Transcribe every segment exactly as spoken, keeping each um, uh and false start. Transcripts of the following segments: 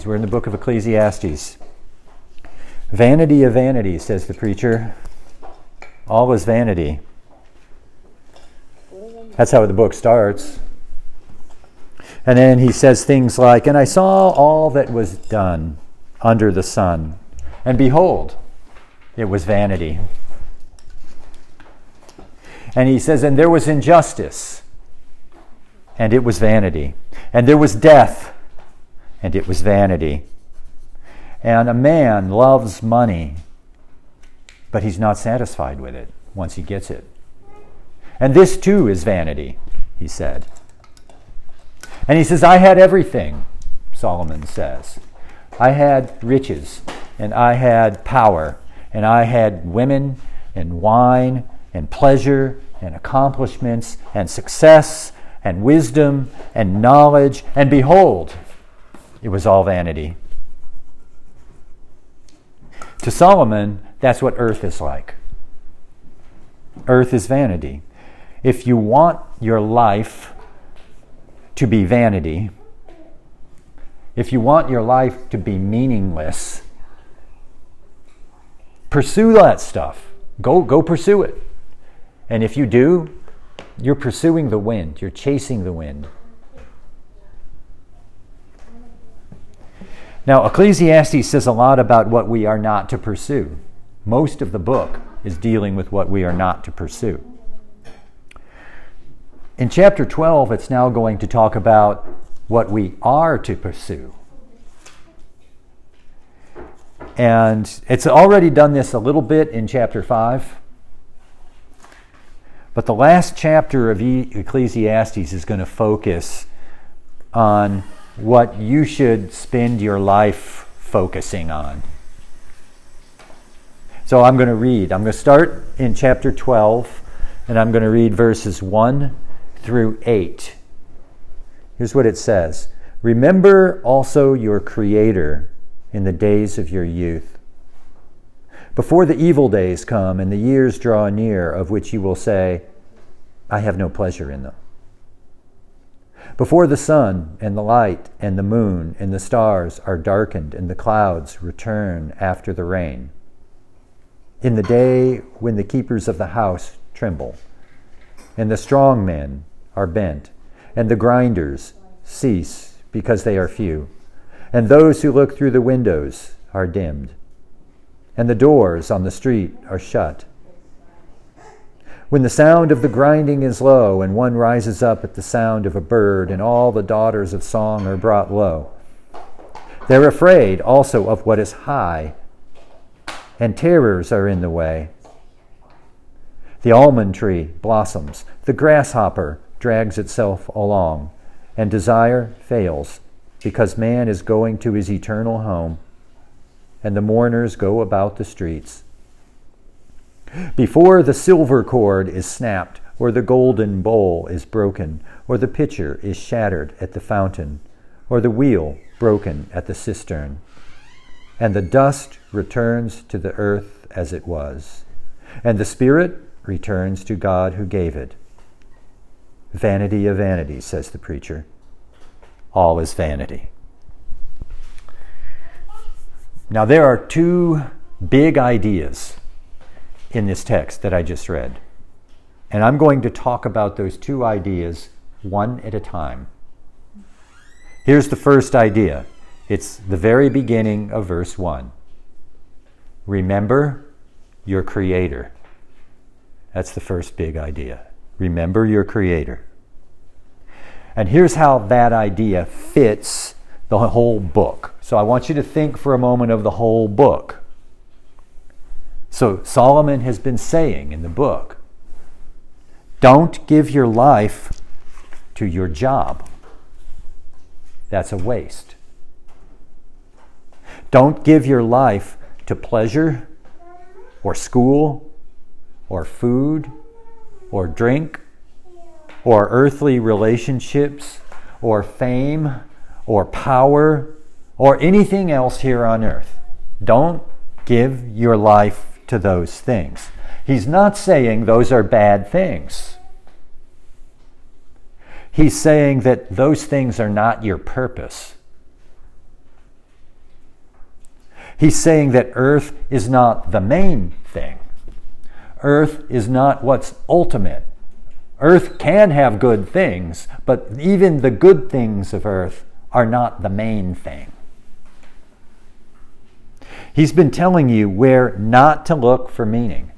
We're in the book of Ecclesiastes. Vanity of vanities, says the preacher. All is vanity. That's how the book starts. And then he says things like, and I saw all that was done under the sun, and behold, it was vanity. And he says, and there was injustice, and it was vanity. And there was death, and it was vanity. And a man loves money, but he's not satisfied with it once he gets it. And this too is vanity, he said. And he says, I had everything, Solomon says. I had riches, and I had power, and I had women, and wine, and pleasure, and accomplishments, and success, and wisdom, and knowledge, and behold, it was all vanity. To Solomon, that's what earth is like. Earth is vanity. If you want your life to be vanity, if you want your life to be meaningless, pursue that stuff. Go, go pursue it. And if you do, you're pursuing the wind. You're chasing the wind. Now, Ecclesiastes says a lot about what we are not to pursue. Most of the book is dealing with what we are not to pursue. In chapter twelve, it's now going to talk about what we are to pursue. And it's already done this a little bit in chapter five. But the last chapter of Ecclesiastes is going to focus on what you should spend your life focusing on. So I'm going to read. I'm going to start in chapter twelve, and I'm going to read verses one through eight. Here's what it says. Remember also your Creator in the days of your youth, before the evil days come and the years draw near, of which you will say, I have no pleasure in them. Before the sun and the light and the moon and the stars are darkened and the clouds return after the rain, in the day when the keepers of the house tremble, and the strong men are bent, and the grinders cease because they are few, and those who look through the windows are dimmed, and the doors on the street are shut. When the sound of the grinding is low, and one rises up at the sound of a bird, and all the daughters of song are brought low. They're afraid also of what is high, and terrors are in the way. The almond tree blossoms, the grasshopper drags itself along, and desire fails, because man is going to his eternal home, and the mourners go about the streets. Before the silver cord is snapped, or the golden bowl is broken, or the pitcher is shattered at the fountain, or the wheel broken at the cistern, and the dust returns to the earth as it was, and the spirit returns to God who gave it. Vanity of vanities, says the preacher. All is vanity. Now there are two big ideas in this text that I just read. And I'm going to talk about those two ideas one at a time. Here's the first idea. It's the very beginning of verse one. Remember your Creator. That's the first big idea. Remember your Creator. And here's how that idea fits the whole book. So I want you to think for a moment of the whole book. So Solomon has been saying in the book, don't give your life to your job. That's a waste. Don't give your life to pleasure or school or food or drink or earthly relationships or fame or power or anything else here on earth. Don't give your life to those things. He's not saying those are bad things. He's saying that those things are not your purpose. He's saying that earth is not the main thing. Earth is not what's ultimate. Earth can have good things, but even the good things of earth are not the main thing. He's been telling you where not to look for meaning.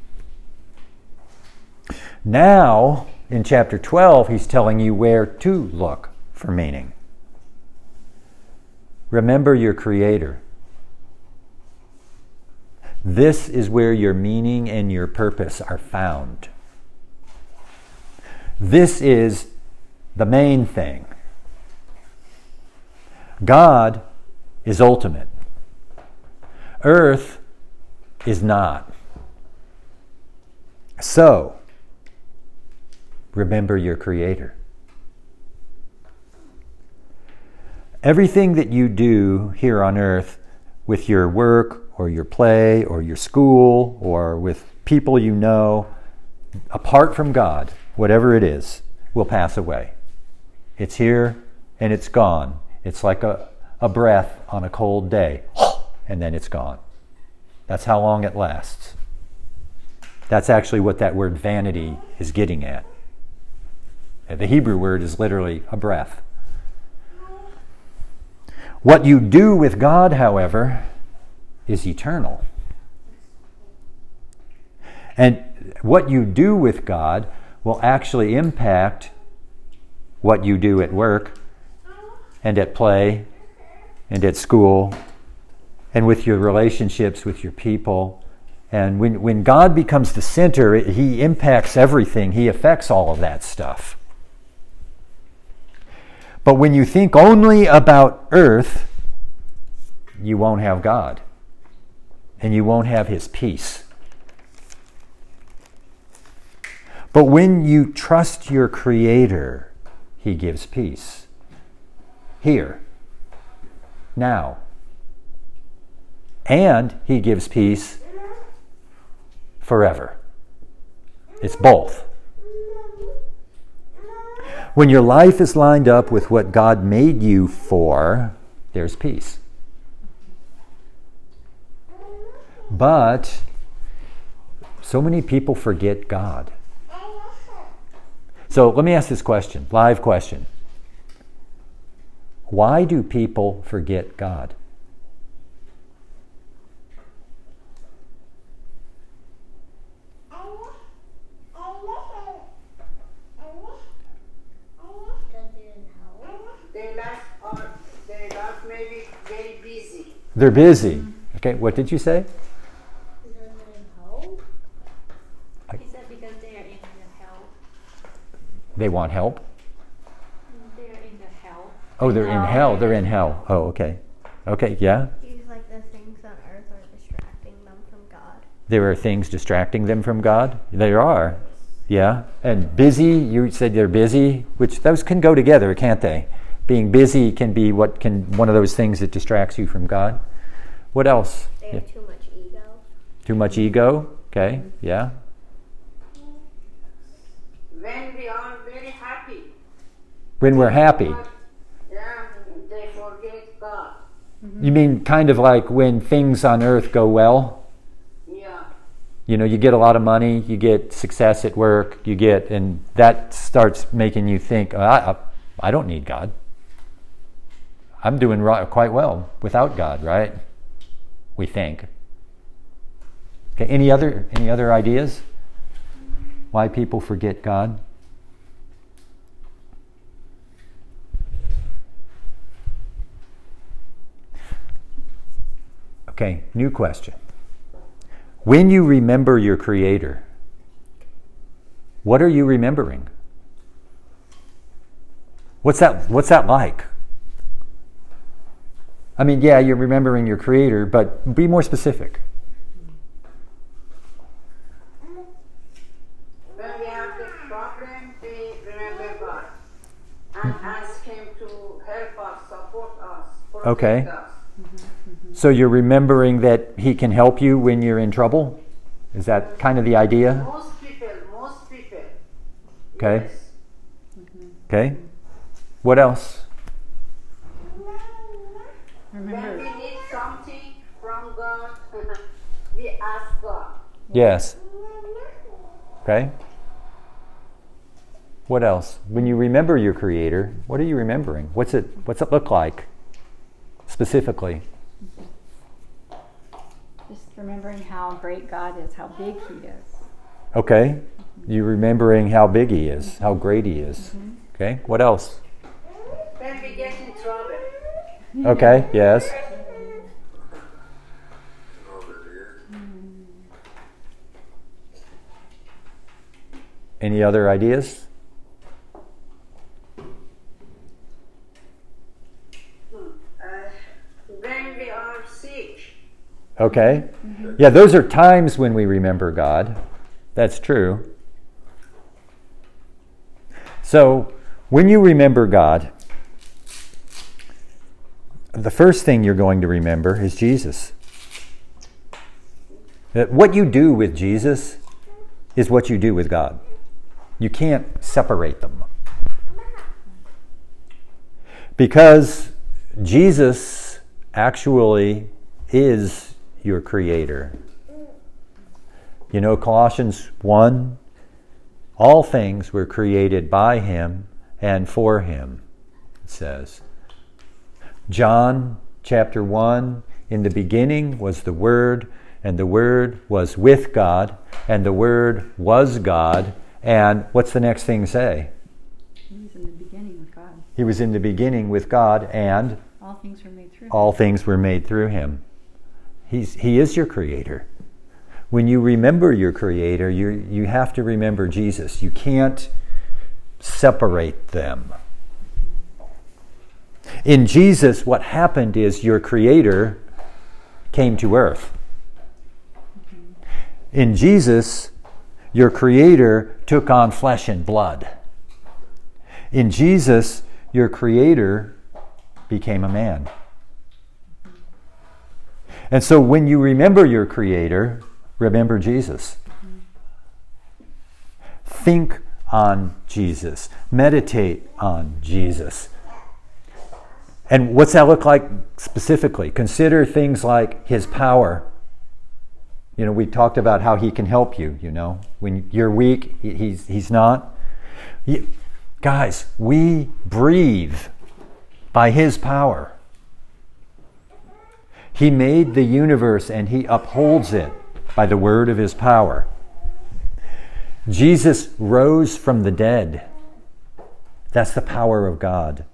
Now, in chapter twelve, he's telling you where to look for meaning. Remember your Creator. This is where your meaning and your purpose are found. This is the main thing. God is ultimate. Earth is not. So, remember your Creator. Everything that you do here on earth with your work or your play or your school or with people you know, apart from God, whatever it is, will pass away. It's here and it's gone. It's like a, a breath on a cold day, and then it's gone. That's how long it lasts. That's actually what that word vanity is getting at. The Hebrew word is literally a breath. What you do with God, however, is eternal. And what you do with God will actually impact what you do at work and at play and at school and with your relationships with your people. And when, when God becomes the center, it, He impacts everything. He affects all of that stuff. But when you think only about earth, you won't have God. And you won't have His peace. But when you trust your Creator, He gives peace. Here. Now. And He gives peace forever. It's both. When your life is lined up with what God made you for, there's peace. But so many people forget God. So let me ask this question, live question. Why do people forget God? They're busy. Okay, what did you say? Because they're in hell? He said because they are in the hell. They want help? They're in the hell. Oh, they're in hell. They're in hell. Oh, okay. Okay, yeah? He's like the things on earth are distracting them from God. There are things distracting them from God? There are. Yeah. And busy, you said they're busy, which those can go together, can't they? Being busy can be what can one of those things that distracts you from God. What else? They have Yeah. too much ego. Too much ego? Okay, yeah. When we are very happy. When we're happy. Yeah, they forget God. You mean kind of like when things on earth go well? Yeah. You know, you get a lot of money, you get success at work, you get, and that starts making you think, I, I, I don't need God. I'm doing right, quite well without God, right? We think. Okay, any other any other ideas? Why people forget God? Okay, new question. When you remember your Creator, what are you remembering? What's that what's that like? I mean, yeah, you're remembering your Creator, but be more specific. When we have the problem, we remember God and ask Him to help us, support us, protect Okay. us. So you're remembering that He can help you when you're in trouble? Is that kind of the idea? Most people, most people. Okay. Yes. Okay. What else? When we need something, from God, we ask God. Yes. Okay. What else? When you remember your Creator, what are you remembering? What's it what's it look like specifically? Just remembering how great God is, how big He is. Okay. You remembering how big He is, how great He is. Mm-hmm. Okay. What else? When we get in trouble. Okay. Yes. Any other ideas? Uh, when we are sick. Okay. Mm-hmm. Yeah, those are times when we remember God. That's true. So, when you remember God, the first thing you're going to remember is Jesus. That what you do with Jesus is what you do with God. You can't separate them. Because Jesus actually is your Creator. You know, Colossians one, all things were created by Him and for Him, it says. John chapter one, in the beginning was the Word, and the Word was with God, and the Word was God. And what's the next thing say? He was in the beginning with God. He was in the beginning with God, and all things were made through all things were made through Him. He's, he is your Creator. When you remember your Creator, you you have to remember Jesus. You can't separate them. In Jesus, what happened is your Creator came to earth. In Jesus, your Creator took on flesh and blood. In Jesus, your Creator became a man. And so when you remember your Creator, remember Jesus. Think on Jesus. Meditate on Jesus. And what's that look like specifically? Consider things like His power. You know, we talked about how He can help you, you know. When you're weak, He's, he's not. You, guys, we breathe by His power. He made the universe and He upholds it by the word of His power. Jesus rose from the dead. That's the power of God.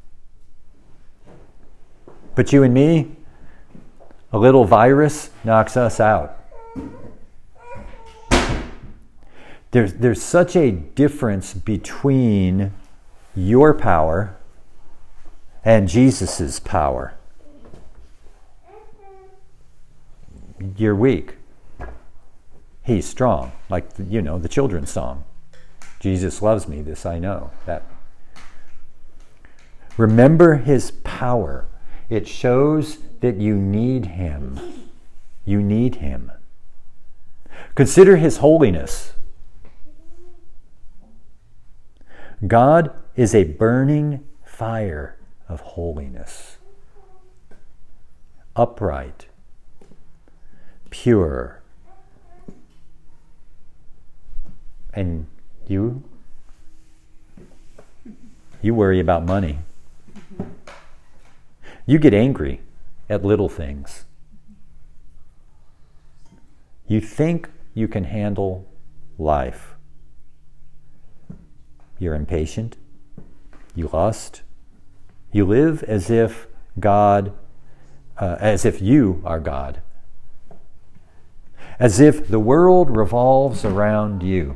But you and me, a little virus knocks us out. There's, there's such a difference between your power and Jesus' power. You're weak. He's strong, like, you know, the children's song. Jesus loves me, this I know. That. Remember His power. It shows that you need Him. You need Him. Consider His holiness. God is a burning fire of holiness. Upright. Pure. And you? You worry about money. You get angry at little things. You think you can handle life. You're impatient. You lust. You live as if God, uh, as if you are God. As if the world revolves around you.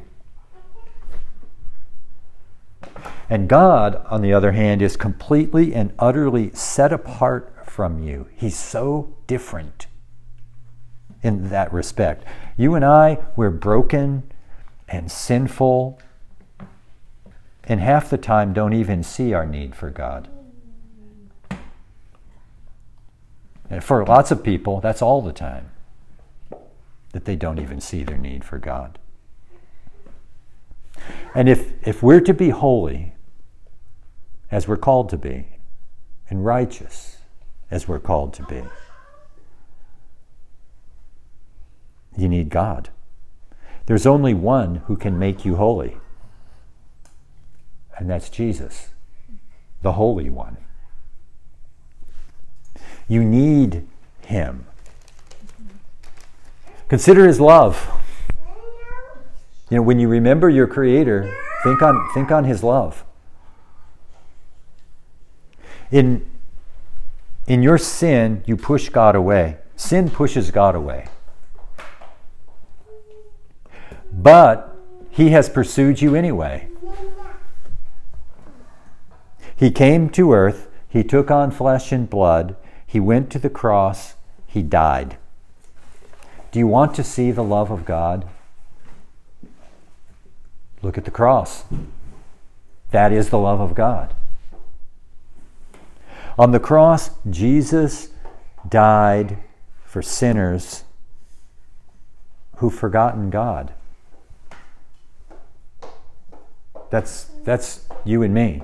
And God, on the other hand, is completely and utterly set apart from you. He's so different in that respect. You and I, we're broken and sinful, and half the time don't even see our need for God. And for lots of people, that's all the time, that they don't even see their need for God. And if, if we're to be holy, as we're called to be, and righteous, as we're called to be, need God. There's only one who can make you holy. And that's Jesus, the Holy One. You need him. Consider his love. You know, when you remember your Creator, think on, think on his love. In, in your sin, you push God away. Sin pushes God away. But he has pursued you anyway. He came to earth. He took on flesh and blood. He went to the cross. He died. Do you want to see the love of God? Look at the cross. That is the love of God. On the cross, Jesus died for sinners who've forgotten God. That's, that's you and me.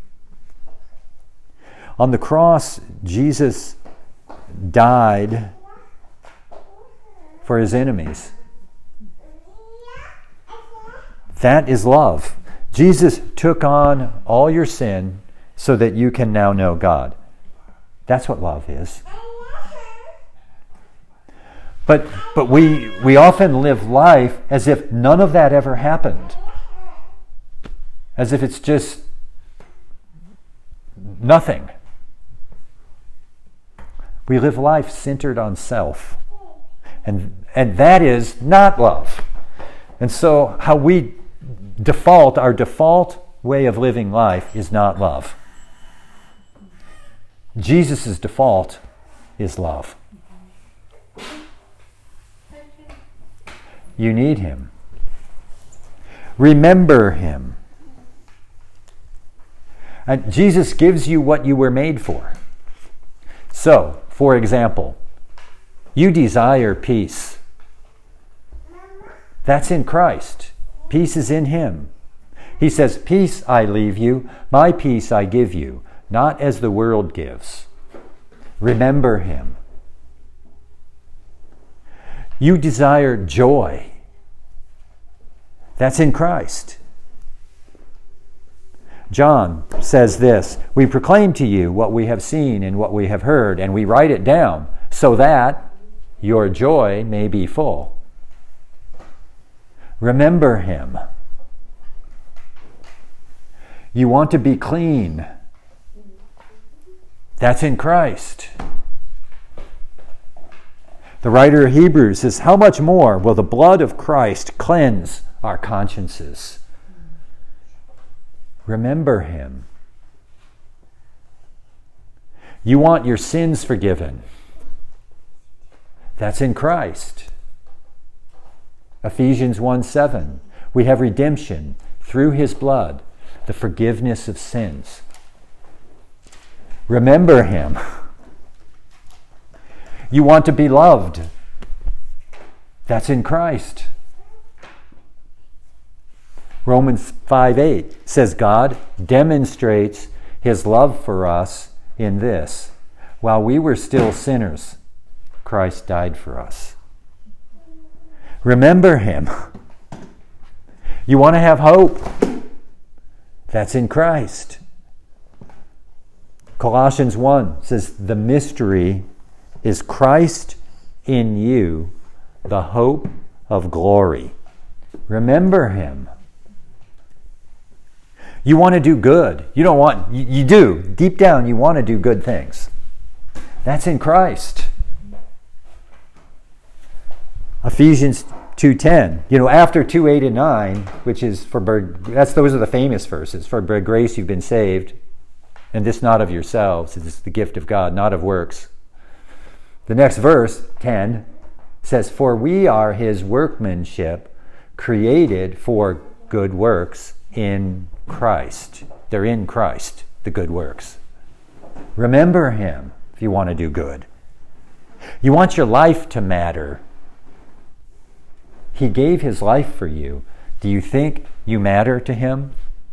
On the cross, Jesus died for his enemies. That is love. Jesus took on all your sin so that you can now know God. That's what love is. But but we we often live life as if none of that ever happened. As if it's just nothing. We live life centered on self. And and that is not love. And so how we default, our default way of living life is not love. Jesus' default is love. You need him. Remember him. And Jesus gives you what you were made for. So, for example, you desire peace. That's in Christ. Peace is in him. He says, "Peace I leave you, my peace I give you, not as the world gives." Remember him. You desire joy. That's in Christ. John says this, "We proclaim to you what we have seen and what we have heard, and we write it down, so that your joy may be full." Remember him. You want to be clean. That's in Christ. The writer of Hebrews says, "How much more will the blood of Christ cleanse our consciences?" Remember him. You want your sins forgiven. That's in Christ. Ephesians one seven. We have redemption through his blood, the forgiveness of sins. Remember him. You want to be loved. That's in Christ. Romans five eight says God demonstrates his love for us in this: while we were still sinners, Christ died for us. Remember him. You want to have hope. That's in Christ. Colossians one says, "The mystery is Christ in you, the hope of glory." Remember him. You want to do good. You don't want, you, you do. Deep down, you want to do good things. That's in Christ. Ephesians two ten. You know, after two eight and nine, which is for, that's those are the famous verses. For by grace you've been saved, and this not of yourselves. It is the gift of God, not of works. The next verse, ten, says, "For we are his workmanship, created for good works in Christ." They're in Christ, the good works. Remember him if you want to do good. You want your life to matter. He gave his life for you. Do you think you matter to him?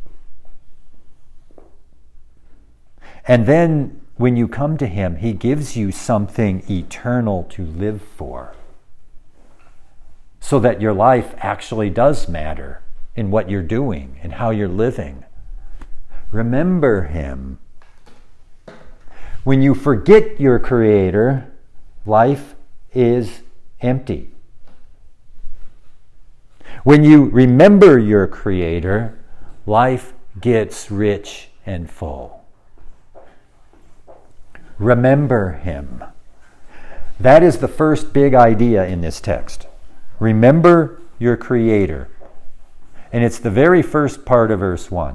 And then when you come to him, he gives you something eternal to live for. so that your life actually does matter in what you're doing and how you're living. Remember him. When you forget your Creator, life is empty. When you remember your Creator, life gets rich and full. Remember him. That is the first big idea in this text. Remember your Creator. And it's the very first part of verse one.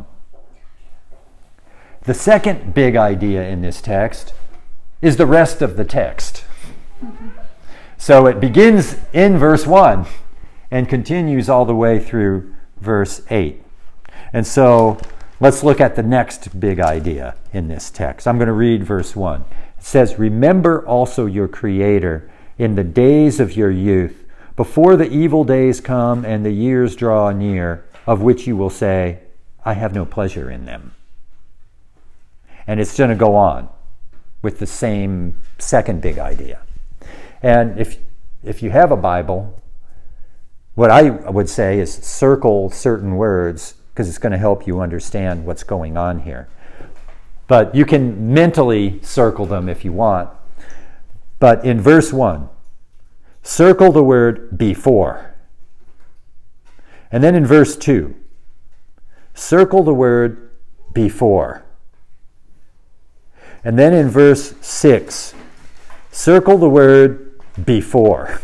The second big idea in this text is the rest of the text. So it begins in verse one and continues all the way through verse eight. And so let's look at the next big idea in this text. I'm going to read verse one. It says, "Remember also your Creator in the days of your youth, before the evil days come and the years draw near, of which you will say, I have no pleasure in them." And it's going to go on with the same second big idea. And if if you have a Bible, what I would say is circle certain words, because it's going to help you understand what's going on here. But you can mentally circle them if you want. But in verse one, circle the word before. And then in verse two, circle the word before. And then in verse six, circle the word before.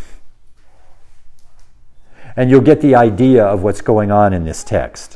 And you'll get the idea of what's going on in this text.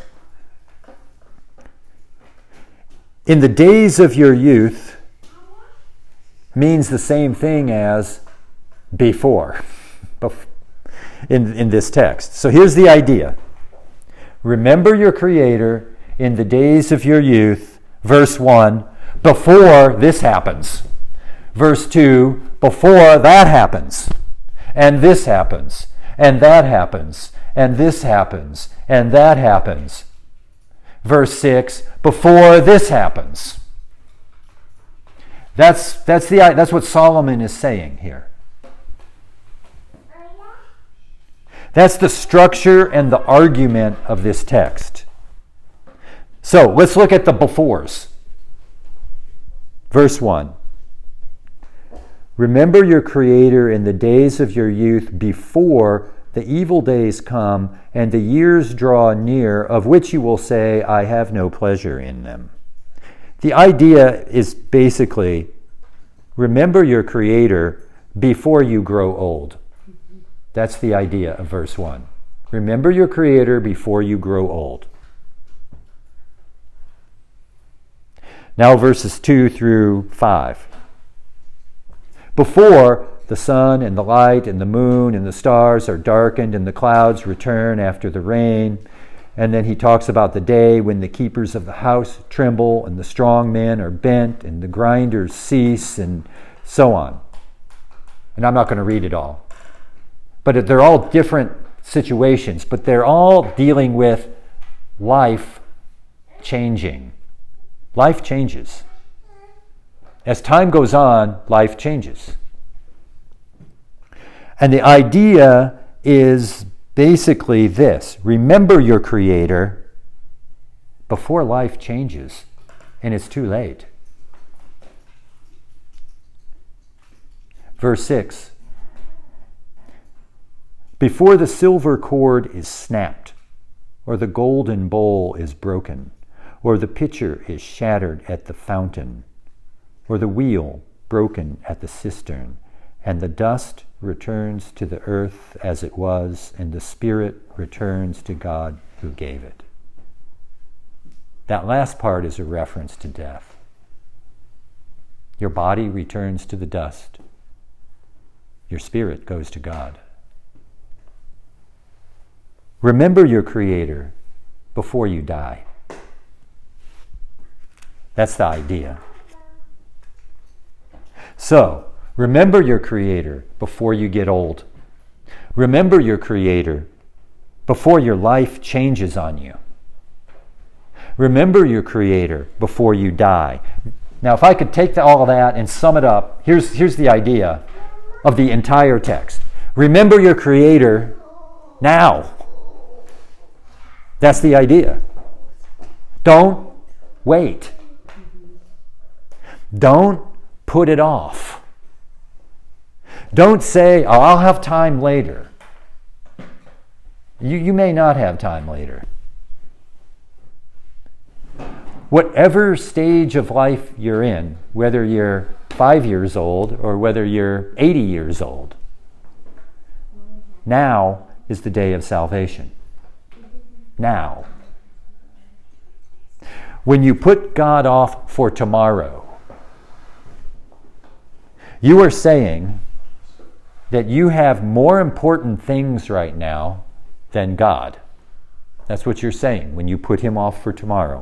In the days of your youth means the same thing as before in, in this text. So here's the idea. Remember your Creator in the days of your youth, verse one, before this happens. Verse two, before that happens. And this happens. And that happens. And this happens. And that happens. Verse six, before this happens. That's, that's, the, that's what Solomon is saying here. That's the structure and the argument of this text. So let's look at the befores. Verse one. Remember your Creator in the days of your youth before the evil days come and the years draw near, of which you will say, I have no pleasure in them. The idea is basically, remember your Creator before you grow old. That's the idea of verse one. Remember your Creator before you grow old. Now verses two through five. Before the sun and the light and the moon and the stars are darkened and the clouds return after the rain. And then he talks about the day when the keepers of the house tremble and the strong men are bent and the grinders cease and so on. And I'm not going to read it all. But they're all different situations, but they're all dealing with life changing. Life changes. As time goes on, life changes. And the idea is basically this. Remember your Creator before life changes and it's too late. Verse six. Before the silver cord is snapped, or the golden bowl is broken, or the pitcher is shattered at the fountain, or the wheel broken at the cistern, and the dust returns to the earth as it was, and the spirit returns to God who gave it. That last part is a reference to death. Your body returns to the dust. Your spirit goes to God. Remember your Creator before you die. That's the idea. So, remember your Creator before you get old. Remember your Creator before your life changes on you. Remember your Creator before you die. Now, if I could take the, all of that and sum it up, here's, here's the idea of the entire text. Remember your Creator Now. That's the idea. Don't wait. Don't put it off. Don't say, oh, I'll have time later. You, you may not have time later. Whatever stage of life you're in, whether you're five years old or whether you're eighty years old, now is the day of salvation. Now. When you put God off for tomorrow, you are saying that you have more important things right now than God. That's what you're saying when you put him off for tomorrow.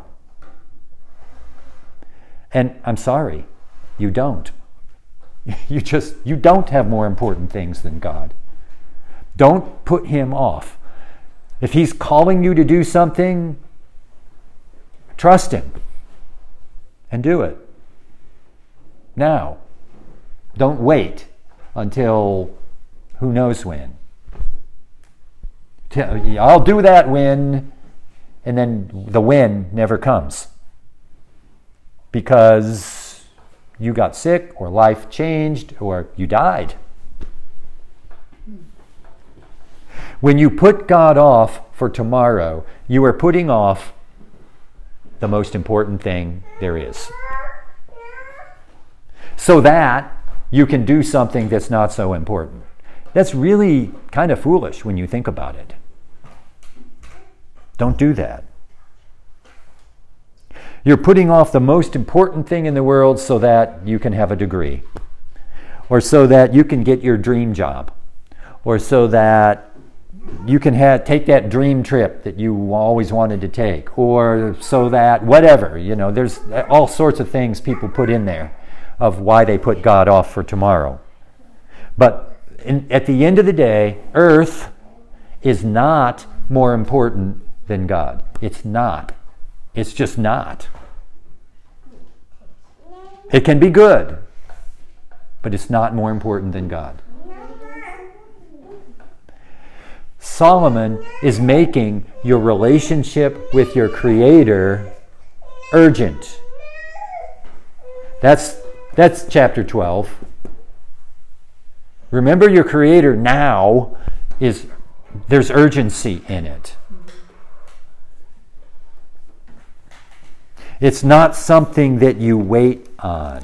And I'm sorry, you don't. You just, you don't have more important things than God. Don't put him off. If he's calling you to do something, trust him and do it. Now. Don't wait until who knows when. I'll do that when, and then the when never comes. Because you got sick, or life changed, or you died. When you put God off for tomorrow, you are putting off the most important thing there is. So that you can do something that's not so important. That's really kind of foolish when you think about it. Don't do that. You're putting off the most important thing in the world so that you can have a degree, or so that you can get your dream job, or so that you can have, take that dream trip that you always wanted to take, or so that whatever, you know, there's all sorts of things people put in there of why they put God off for tomorrow. But in, at the end of the day, earth is not more important than God. It's not. It's just not. It can be good, but it's not more important than God. Solomon is making your relationship with your Creator urgent. That's That's chapter twelve. Remember your Creator now. Is there's urgency in it. It's not something that you wait on.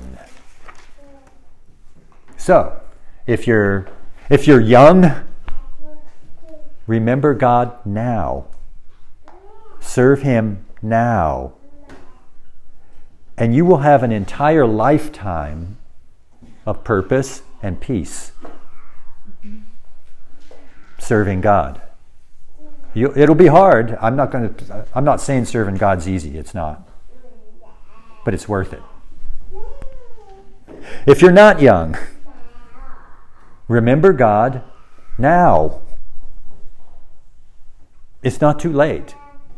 So, if you're if you're young, remember God now. Serve him now. And you will have an entire lifetime of purpose and peace. Serving God. You, it'll be hard. I'm not going to. I'm not saying serving God's easy. It's not. But it's worth it. If you're not young, remember God now. It's not too late.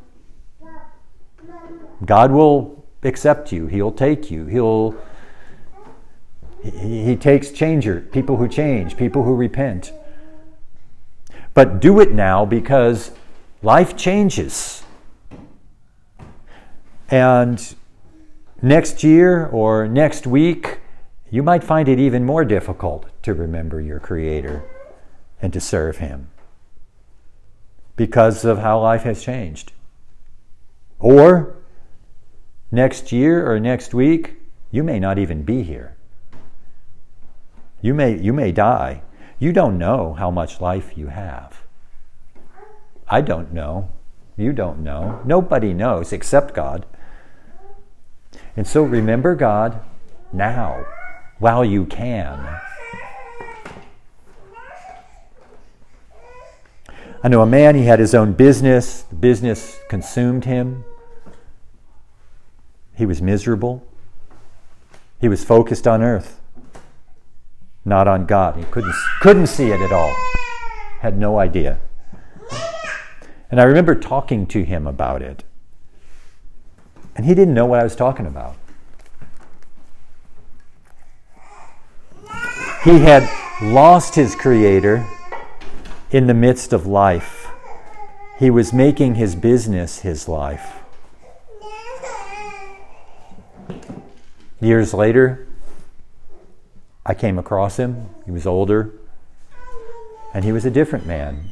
God will accept you. He'll take you. He'll he, he takes changer, people who change, people who repent. But do it now, because life changes. And next year or next week, you might find it even more difficult to remember your Creator and to serve him because of how life has changed. Or next year or next week, you may not even be here. You may, you may die. You don't know how much life you have. I don't know. You don't know. Nobody knows except God. And so remember God now, while you can. I know a man, he had his own business. The business consumed him. He was miserable. He was focused on earth, not on God. He couldn't, couldn't see it at all. Had no idea. And I remember talking to him about it. And he didn't know what I was talking about. He had lost his Creator in the midst of life. He was making his business his life. Years later, I came across him. He was older, and he was a different man.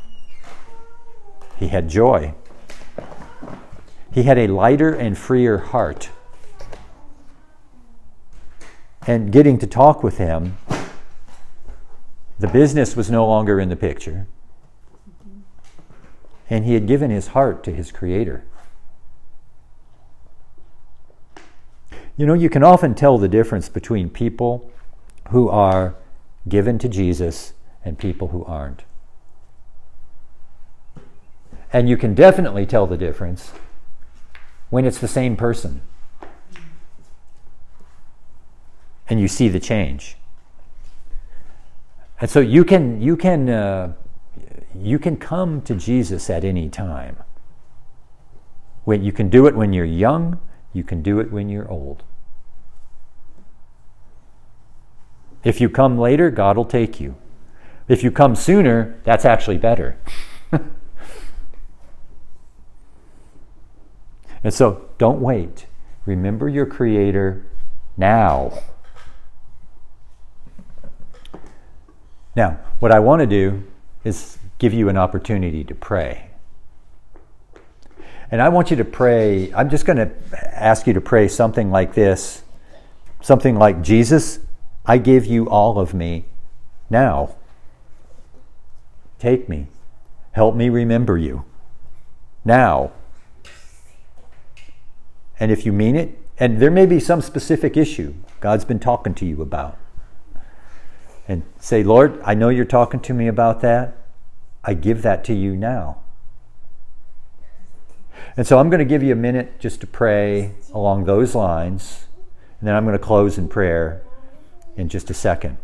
He had joy. He had a lighter and freer heart. And getting to talk with him, the business was no longer in the picture. And he had given his heart to his Creator. You know, you can often tell the difference between people who are given to Jesus and people who aren't. And you can definitely tell the difference when it's the same person. And you see the change. And so you can you can uh, you can come to Jesus at any time. When you can do it when you're young, you can do it when you're old. If you come later, God will take you. If you come sooner, that's actually better. And so, don't wait. Remember your Creator now. Now, what I want to do is give you an opportunity to pray. And I want you to pray, I'm just going to ask you to pray something like this. Something like, Jesus, I give you all of me now. Take me. Help me remember you. Now. And if you mean it, and there may be some specific issue God's been talking to you about. And say, Lord, I know you're talking to me about that. I give that to you now. And so I'm going to give you a minute just to pray along those lines. And then I'm going to close in prayer in just a second.